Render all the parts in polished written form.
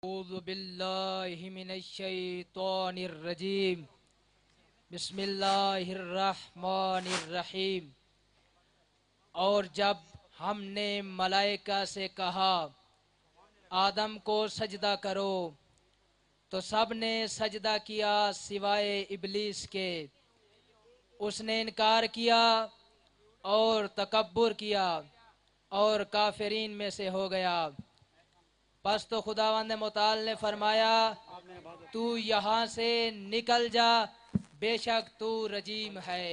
اعوذ باللہ من الشیطان الرجیم بسم اللہ الرحمن الرحیم۔ اور جب ہم نے ملائکہ سے کہا آدم کو سجدہ کرو تو سب نے سجدہ کیا سوائے ابلیس کے۔ اس نے انکار کیا اور تکبر کیا اور کافرین میں سے ہو گیا۔ پس تو خداوند متعال نے فرمایا تو یہاں سے نکل جا، بے شک تو رجیم ہے۔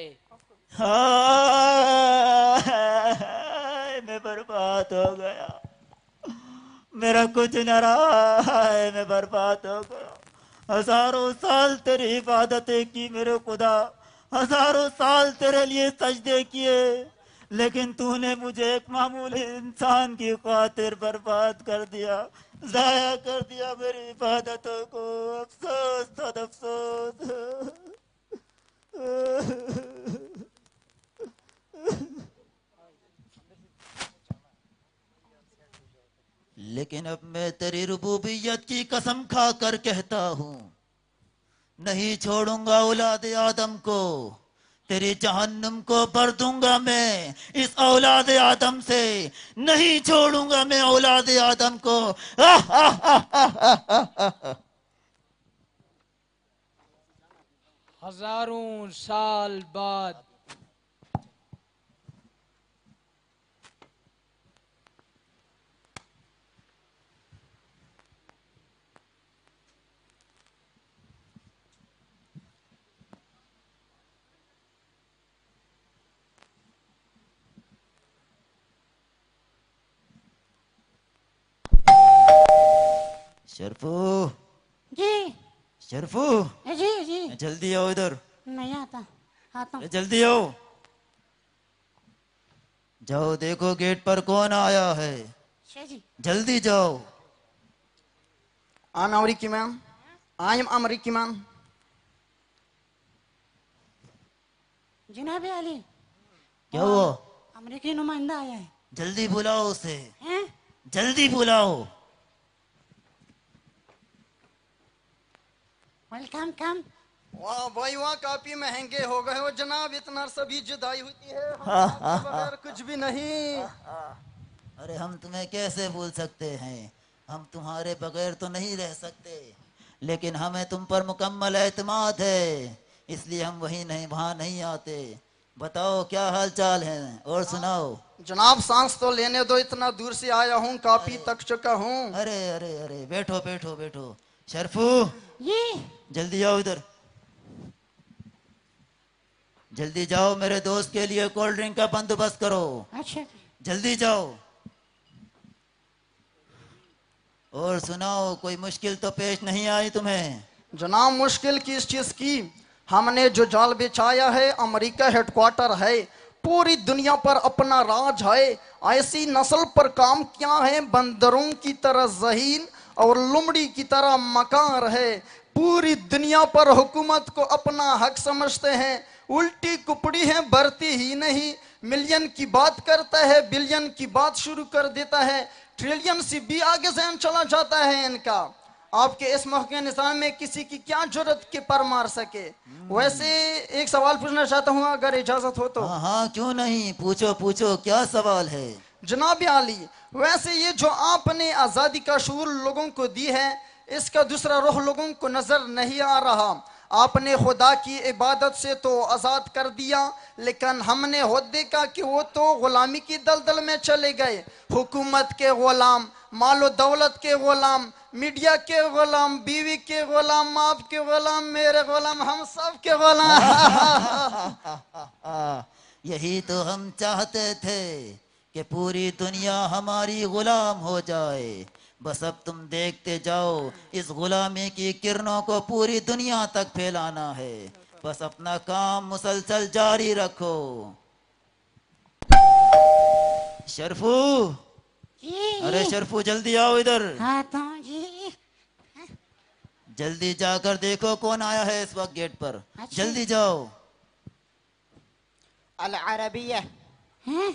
میں برباد ہو گیا، میرا کچھ نہ رہا ہے، میں برباد ہو گیا۔ ہزاروں سال تیری عبادتیں کی میرے خدا، ہزاروں سال تیرے لیے سجدے کیے، لیکن تو نے مجھے ایک معمولی انسان کی خاطر برباد کر دیا، ضائع کر دیا میری عبادتوں کو۔ افسوس صد افسوس۔ لیکن اب میں تیری ربوبیت کی قسم کھا کر کہتا ہوں، نہیں چھوڑوں گا اولاد آدم کو، تیری جہنم کو بھر دوں گا میں اس اولاد آدم سے، نہیں چھوڑوں گا میں اولاد آدم کو۔ ہزاروں سال بعد شرفو، جی شرفو، جی جی جلدی آؤ ادھر، نہیں آتا ہوں۔ جلدی آؤ، جاؤ دیکھو گیٹ پر کون آیا ہے، جی جلدی جاؤ۔ I'm American man. I am American man. جناب علی، کیا ہوا؟ امریکی نمائندہ آیا ہے۔ جلدی بلاؤ اسے، ہیں؟ جلدی بلاؤ۔ ویلکم کم۔ واہ بھائی واہ، کافی مہنگے ہو گئے ہو جناب، اتنا سبھی جدائی ہوتی ہے، ہم آپ کے بغیر کچھ بھی نہیں۔ ارے ہم تمہیں کیسے بھول سکتے ہیں، ہم تمہارے بغیر تو نہیں رہ سکتے، لیکن ہمیں تم پر مکمل اعتماد ہے، اس لیے ہم وہاں نہیں آتے۔ بتاؤ کیا حال چال ہے اور سناؤ۔ جناب سانس تو لینے دو، اتنا دور سے آیا ہوں، کافی تک چکا ہوں۔ ارے ارے ارے بیٹھو بیٹھو بیٹھو۔ شرفو، جی جلدی آؤ ادھر، جلدی جاؤ میرے دوست کے لیے کولڈ ڈرنک کا بندوبست کرو، اچھا جلدی جاؤ۔ اور سناؤ کوئی مشکل تو پیش نہیں آئی تمہیں؟ جناب مشکل کس چیز کی؟ ہم نے جو جال بچھایا ہے، امریکہ ہیڈ کوارٹر ہے، پوری دنیا پر اپنا راج ہے، ایسی نسل پر کام کیا ہے، بندروں کی طرح ذہین اور لمڑی کی طرح مکار ہے، پوری دنیا پر حکومت کو اپنا حق سمجھتے ہیں، الٹی کپڑی ہے، برتی ہی نہیں، ملین کی بات کرتا ہے، بلین کی بات شروع کر دیتا ہے، ٹریلین سے بھی آگے ذہن چلا جاتا ہے ان کا۔ آپ کے اس موقع نظام میں کسی کی کیا جرت کے پر مار سکے؟ ویسے ایک سوال پوچھنا چاہتا ہوں اگر اجازت ہو تو۔ ہاں ہاں کیوں نہیں، پوچھو پوچھو، کیا سوال ہے؟ جناب عالی، ویسے یہ جو آپ نے آزادی کا شعور لوگوں کو دی ہے، اس کا دوسرا رخ لوگوں کو نظر نہیں آ رہا۔ آپ نے خدا کی عبادت سے تو آزاد کر دیا، لیکن ہم نے خود دیکھا کہ وہ تو غلامی کی دلدل میں چلے گئے، حکومت کے غلام، مال و دولت کے غلام، میڈیا کے غلام، بیوی کے غلام، آپ کے غلام، میرے غلام، ہم سب کے غلام۔ یہی تو ہم چاہتے تھے کہ پوری دنیا ہماری غلام ہو جائے، بس اب تم دیکھتے جاؤ، اس غلامی کی کرنوں کو پوری دنیا تک پھیلانا ہے، بس اپنا کام مسلسل جاری رکھو۔ شرفو، جی ارے شرفو جلدی آؤ ادھر، آتا ہوں جی۔ جلدی جا کر دیکھو کون آیا ہے اس وقت گیٹ پر، اچھا جلدی جاؤ۔ العربیہ، ہیں؟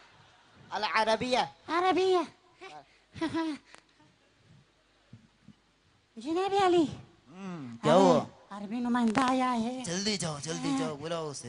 العربیہ۔ عربیہ جناب علی کیا ہوا؟ عربی نمائندہ آیا ہے. جلدی جاؤ بلاؤ اسے.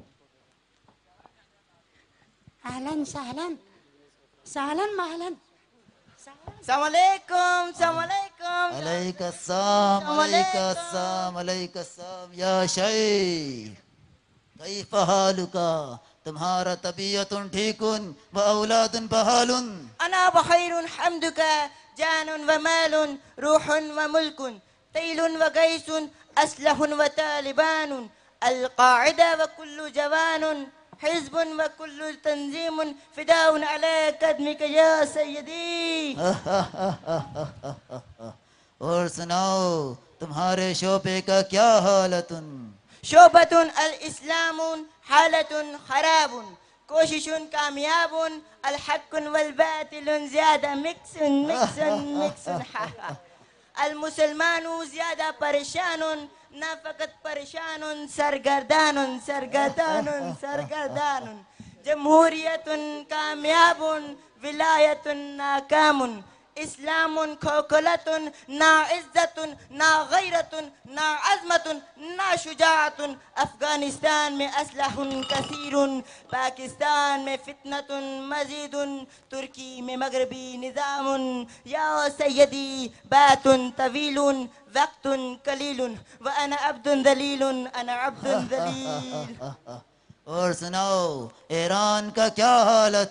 اہلاً سہلاً سہلاً مہلاً. السلام علیکم. السلام علیکم. علیک السلام علیک السلام علیک السلام یا شیخ کیف حالک؟ تمہارا طبیعت ٹھیک و اولاد بحال؟ انا بخیر حمدک جان و مال روح و ملک تیل و گیس اسلح و طالبان القاعدة وكل جوان حزب وكل تنظيم فداء على قدمك يا سيدي. اور سناؤ تمہارے شعبے کا کیا حالت؟ شعبة الإسلام حالة خراب کوشش کامیاب الحق والباطل زیادہ مکس المسلمان زیادہ پریشان نہ فقط پریشان سرگردان جمہوریت کامیاب ولایت ناکام اسلام کھوکھلت نا عزت نا غیرت نا عظمت نا شجاعت افغانستان میں اسلحہ کثیر پاکستان میں فتنت مزید ترکی میں مغربی نظام یا سیدی بات طویل وقت قلیل وانا عبد ذلیل انا عبد ذلیل. اور سناؤ ایران کا کیا حالت؟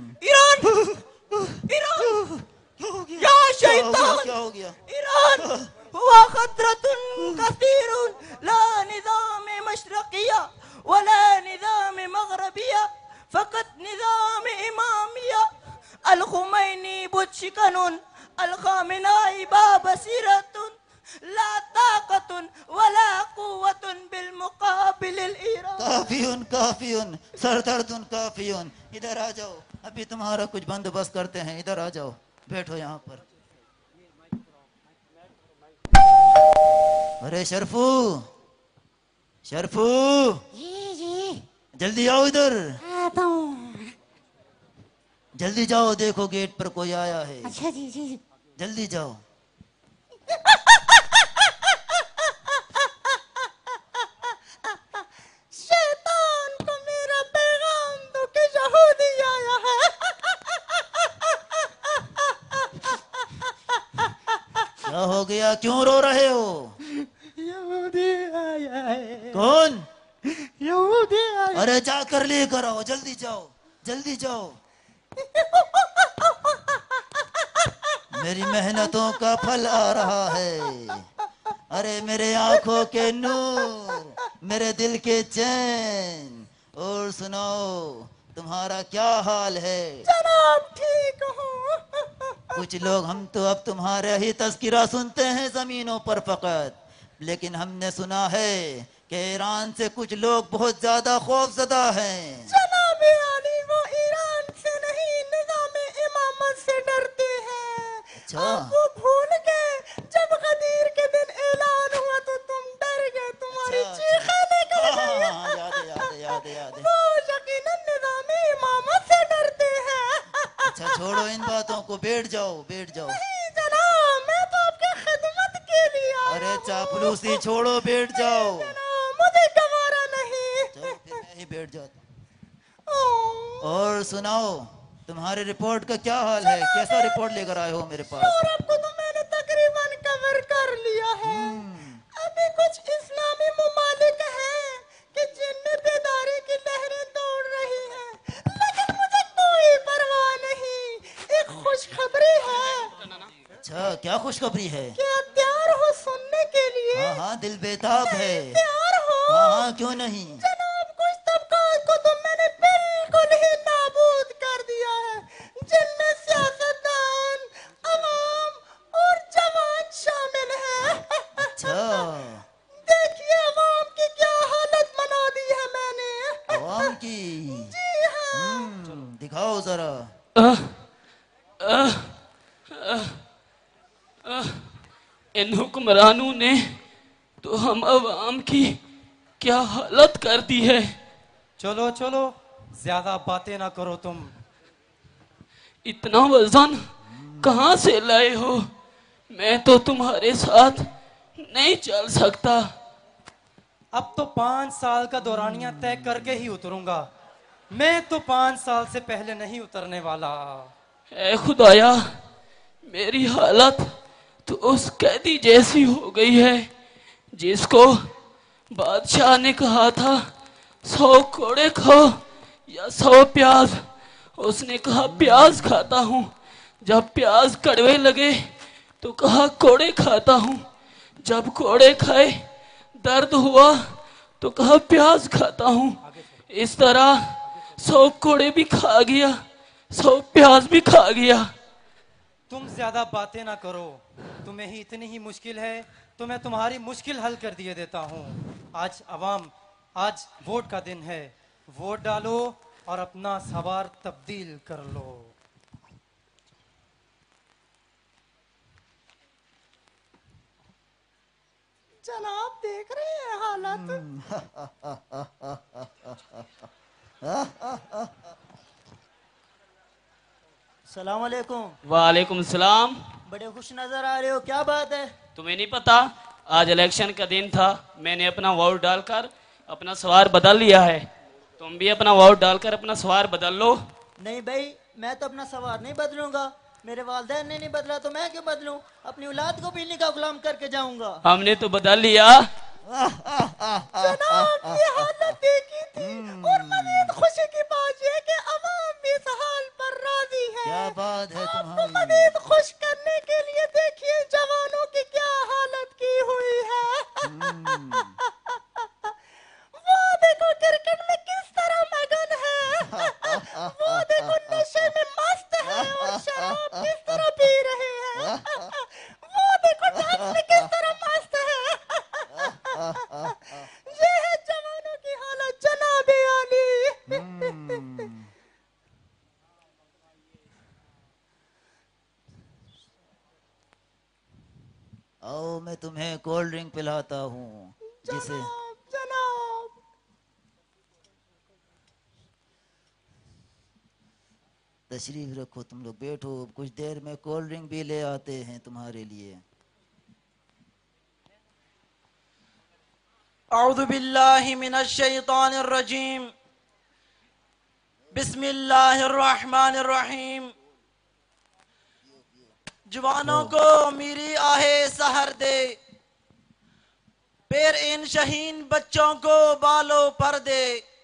ایران یا شیطان کیا ہو گیا؟ ایران ہوا خطرت کثیر لا نظام مشرقیہ ولا نظام مغربیہ فقط نظام امامیہ الخمینی بت شکن الخامنائی بابصیرت لا طاقت ولا قوت بالمقابل الایران. کافی سردرد کافی. ادھر آ جاؤ ابھی تمہارا کچھ بندوبست کرتے ہیں. ادھر آ جاؤ بیٹھو یہاں پر. ارے شرفو جی جی جلدی آؤ ادھر. آتا ہوں. جلدی جاؤ دیکھو گیٹ پر کوئی آیا ہے. اچھا جی جی جلدی جاؤ. شیطان کو میرا پیغام دو کہ یہودی آیا ہے. کیا ہو گیا؟ کیوں رو رہے ہو؟ یہودی آیا ہے. کون؟ یہودی آیا. ارے جا کر لے کر آؤ. جلدی جاؤ. میری محنتوں کا پھل آ رہا ہے. ارے میرے آنکھوں کے نور میرے دل کے چین. اور سناؤ تمہارا کیا حال ہے؟ جناب ٹھیک ہوں. کچھ لوگ ہم تو اب تمہارا ہی تذکرہ سنتے ہیں زمینوں پر فقط، لیکن ہم نے سنا ہے کہ ایران سے کچھ لوگ بہت زیادہ خوف زدہ ہیں. جناب علی وہ ایران سے نہیں نظام امامت سے ڈرتے ہیں. اچھا آپ وہ بھول گئے جب غدیر کے دن اعلان ہوا تو تم ڈر گئے. تمہاری چیخیں نکل گئی. یاد ہے. وہ یقیناً نظام امامت سے ڈرتے ہیں. اچھا چھوڑو ان باتوں کو. بیٹھ جاؤ. نہیں جناب میں تو آپ کی خدمت کے لیے آیا ارے ہوں. چاپلوسی چھوڑو. بیٹھ جاؤ. جناب مجھے گوارا نہیں. چلو پھر میں ہی بیٹھ جاتا ہوں. اوہ. اور سناؤ تمہاری رپورٹ کا کیا حال ہے؟ کیسا رپورٹ لے کر آئے ہو میرے پاس؟ یورپ کو تو میں نے تقریباً کور کر لیا ہے. ابھی کچھ اسلامی ممالک ہیں کہ جن میں بیداری کی لہریں دوڑ رہی ہیں، لیکن مجھے کوئی پرواہ نہیں. ایک خوشخبری ہے. اچھا کیا خوشخبری ہے؟ کیا تیار ہو سننے کے لیے؟ ہاں دل بیتاب ہے. تیار ہو؟ ہاں کیوں نہیں. جناب کچھ طبقات کو تو میں نے بالکل ہی نابود کر دیا ہے، جن میں سیاستدان، عوام اور جوان شامل ہیں. اچھا دیکھیے عوام کی کیا حالت بنا دی ہے میں نے. عوام کی؟ جی ہاں. دکھاؤ ذرا. ان حکمرانوں نے تو ہم عوام کی کیا حالت کر دی ہے. چلو زیادہ باتیں نہ کرو تم. اتنا وزن کہاں سے لائے ہو؟ میں تو تمہارے ساتھ نہیں چل سکتا. اب تو 5 سال کا دورانیہ طے کر کے ہی اتروں گا. میں تو 5 سال سے پہلے نہیں اترنے والا. اے خدایا، میری حالت تو اس قیدی جیسی ہو گئی ہے جس کو بادشاہ نے کہا تھا 100 کوڑے کھاؤ یا 100 پیاز. اس نے کہا پیاز کھاتا ہوں. جب پیاز کڑوے لگے تو کہا کوڑے کھاتا ہوں. جب کوڑے کھائے درد ہوا تو کہا پیاز کھاتا ہوں. اس طرح 100 کوڑے بھی کھا گیا، 100 پیاز بھی کھا گیا. تم زیادہ باتیں نہ کرو. تمہیں ہی اتنی ہی مشکل ہے تو میں تمہاری مشکل حل کر دیے دیتا ہوں. آج ووٹ کا دن ہے. ووٹ ڈالو اور اپنا سوار تبدیل کر لو. جناب دیکھ رہے ہیں حالت. السلام علیکم. وعلیکم السلام. بڑے خوش نظر آ رہے ہو، کیا بات ہے؟ تمہیں نہیں پتا آج الیکشن کا دن تھا، میں نے اپنا ووٹ ڈال کر اپنا سوار بدل لیا ہے. تم بھی اپنا ووٹ ڈال کر اپنا سوار بدل لو. نہیں بھائی، میں تو اپنا سوار نہیں بدلوں گا. میرے والدین نے نہیں بدلا تو میں کیوں بدلوں؟ اپنی اولاد کو بجلی کا غلام کر کے جاؤں گا. ہم نے تو بدل لیا. جناب یہ حالت دیکھی تھی اور مزید خوشی کی بات یہ کہ عوام بھی اس حال پر راضی ہے. کیا بات ہے آپ کو تمہاری. مزید خوش کرنے کے لیے دیکھیے جوانوں کی کیا حالت کی ہوئی ہے. وہ دیکھو کرکٹ میں کس طرح مگن ہے. وہ دیکھو نشے میں مست ہے اور شراب کس طرح پی رہے ہیں. وہ دیکھو ڈانس میں کس طرح مست ہے. یہ ہے جوانوں کی حالت جناب عالی. آؤ میں تمہیں کولڈ ڈرنک پلاتا ہوں جسے جناب تشریف رکھو. تم لوگ بیٹھو، کچھ دیر میں کولڈ ڈرنک بھی لے آتے ہیں تمہارے لیے. اعوذ باللہ من الشیطان الرجیم. بسم اللہ الرحمن الرحیم. جوانوں کو میری آہے سحر دے، پیر ان شہین بچوں کو بالو پر دے.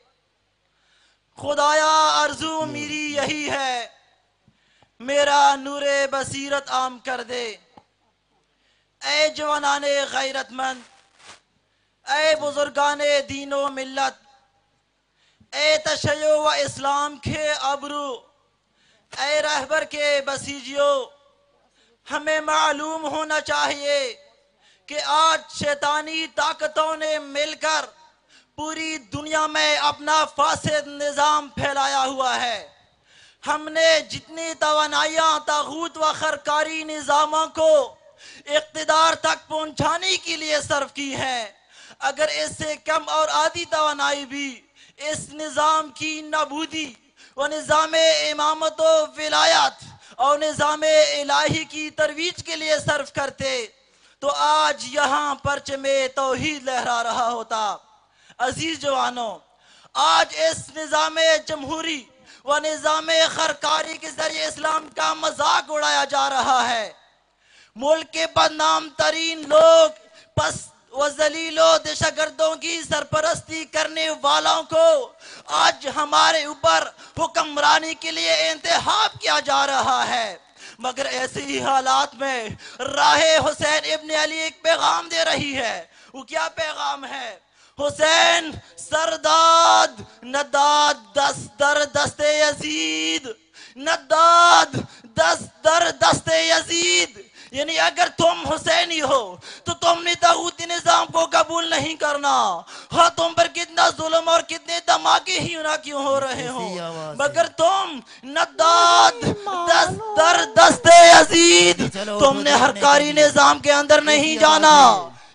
خدایا آرزو میری یہی ہے، میرا نور بصیرت عام کر دے. اے جوانان غیرت مند، اے بزرگان دین و ملت، اے تشیع و اسلام کے ابرو، اے رہبر کے بسیجیو، ہمیں معلوم ہونا چاہیے کہ آج شیطانی طاقتوں نے مل کر پوری دنیا میں اپنا فاسد نظام پھیلایا ہوا ہے. ہم نے جتنی توانائیاں طاغوت و خرکاری نظاموں کو اقتدار تک پہنچانے کے لیے صرف کی ہیں، اگر اس سے کم اور آدھی توانائی بھی اس نظام کی نابودی و نظام امامت و ولایت اور نظام الہی کی ترویج کے لیے صرف کرتے تو آج یہاں پرچم توحید لہرا رہا ہوتا. عزیز جوانوں، آج اس نظام جمہوری و نظام خرکاری کے ذریعے اسلام کا مذاق اڑایا جا رہا ہے. ملک کے بدنام ترین لوگ پس و ذلیل و دہشتگردوں کی سرپرستی کرنے والوں کو آج ہمارے اوپر حکمرانی کے لیے انتخاب کیا جا رہا ہے. مگر ایسے ہی حالات میں راہ حسین ابن علی ایک پیغام دے رہی ہے. وہ کیا پیغام ہے؟ حسین سرداد نداد دست در دست یزید، نداد دست در دست یزید. یعنی اگر تم حسینی ہو تو تم نے طاغوتی نظام کو قبول نہیں کرنا، ہاں تم پر کتنا ظلم اور کتنے دھماکے ہی نہ کیوں ہو رہے ہوں، مگر تم نداد دست در دست یزید، تم نے ہرکاری نظام کے اندر نہیں جانا.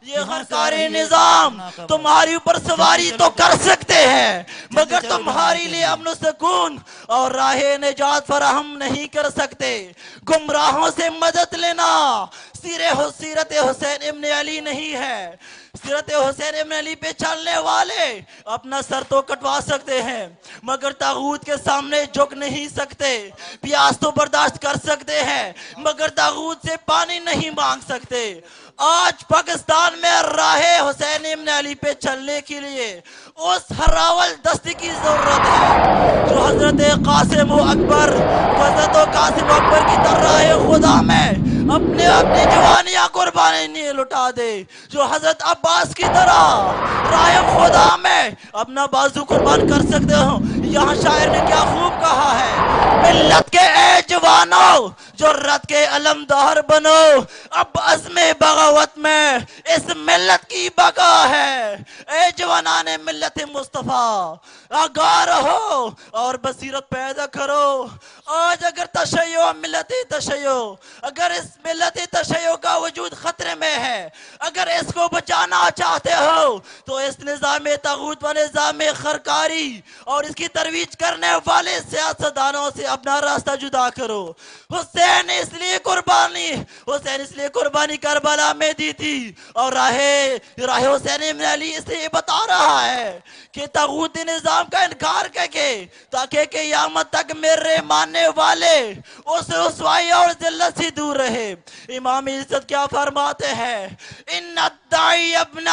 یہ خرکاری نظام تمہاری اوپر سواری تو کر سکتے ہیں مگر تمہاری لیے امن و سکون اور راہ نجات فراہم نہیں کر سکتے. گمراہوں سے مدد لینا سیرت حسین ابن علی نہیں ہے. سیرت حسین ابن علی پہ چلنے والے اپنا سر تو کٹوا سکتے ہیں مگر طاغوت کے سامنے جھک نہیں سکتے. پیاس تو برداشت کر سکتے ہیں مگر طاغوت سے پانی نہیں مانگ سکتے. آج پاکستان میں راہ حسین ابن علی پہ چلنے کے لیے اس ہراول دستی کی ضرورت ہے جو حضرت قاسم و اکبر کی طرح خدا میں اپنی جوانیاں قربانی لٹا دے. جو حضرت عباس کی طرح راہ خدا میں اپنا بازو قربان کر سکتے ہو. یہاں شاعر نے کیا خوب کہا ہے، ملت کے اے جوانوں جرات کے علمدار بنو، اب عزم بغاوت میں اس ملت کی بقا ہے. اے جوانان ملت مصطفیٰ آگاہ رہو اور بصیرت پیدا کرو. آج اگر تشیع ملت تشیع، اگر اس ملت تشیع کا وجود خطرے میں ہے، اگر اس کو بچانا چاہتے ہو تو اس نظام طاغوت و نظام خرکاری اور اس کی ترویج کرنے والے سیاستدانوں سے اپنا راستہ جدا کرو. حسین اس لیے قربانی کربلا میں دی تھی اور راہ حسین ابن علی اس لیے بتا رہا ہے کہ طاغوتی نظام کا انکار کر کے تاکہ قیامت تک میرے ماننے والے اس رسوائی اور ذلت سے دور رہے. امام عزت کیا فرماتے ہیں، ان الداعی ابن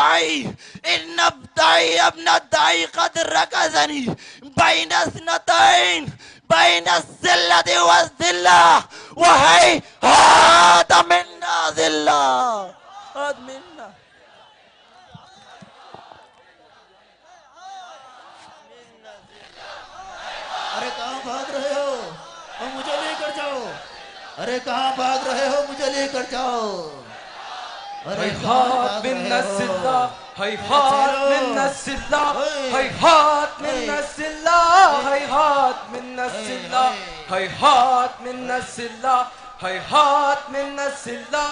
الداعی قد رکزنی بین اثنتین بین الذلت والذلہ وہیہات منا ذلہ. ارے کہاں بھاگ رہے ہو، مجھے لے کر جاؤ. ارے کہاں بھاگ رہے ہو، مجھے لے کر جاؤ. ہیہات من الذلہ ہیہات من الذلہ ہیہات من الذلہ ہیہات من الذلہ ہیہات من الذلہ ہیہات من الذلہ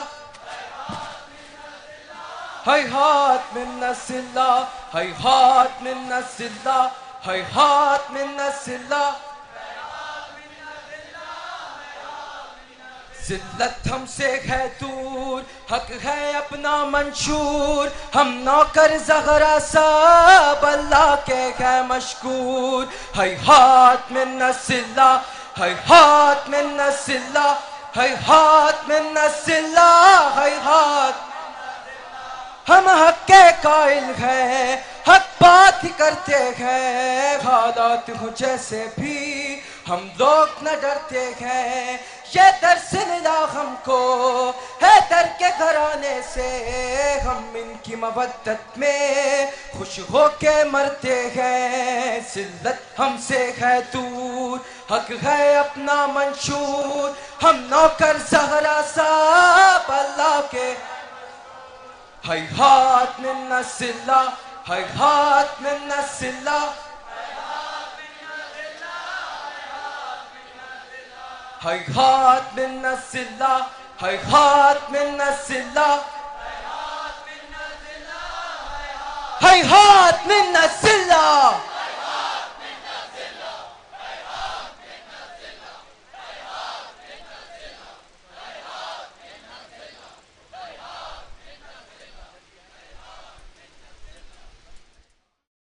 ہیہات من الذلہ ہیہات من الذلہ ہیہات من الذلہ. ذلت ہم سے ہے دور، حق ہے اپنا منشور، ہم نوکر زغرا سب اللہ کے ہے مشکور. ہیہات من الذلہ ہیہات من الذلہ ہیہات من الذلہ ہیہات. ہم حق کے قائل ہیں، حق بات ہی کرتے ہیں، حالات ہو جیسے بھی ہم لوگ نہ ڈرتے ہیں. یہ درس ملا ہم کو ہے در کے گھرانے سے، ہم ان کی مودت میں خوش ہو کے مرتے ہیں. ذلت ہم سے ہے دور، حق ہے اپنا منشور، ہم نوکر زہرا سب اللہ کے. ہیہات من الذلہ ہیہات من الذلہ ہیہات من الذلہ ہیہات من الذلہ ہیہات من الذلہ